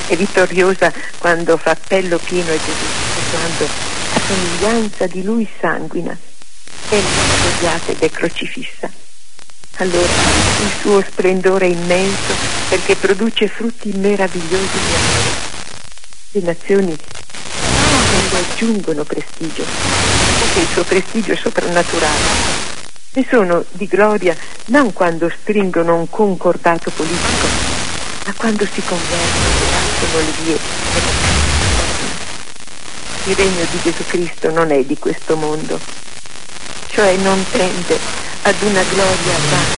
è vittoriosa quando fa appello pieno a Gesù, quando a somiglianza di lui sanguina, è spogliata ed è crocifissa. Allora il suo splendore è immenso perché produce frutti meravigliosi di amore. Le nazioni quando aggiungono prestigio, perché il suo prestigio è soprannaturale, ne sono di gloria non quando stringono un concordato politico, ma quando si convertono e lasciano le vie. Il regno di Gesù Cristo non è di questo mondo, cioè non tende ad una gloria vana.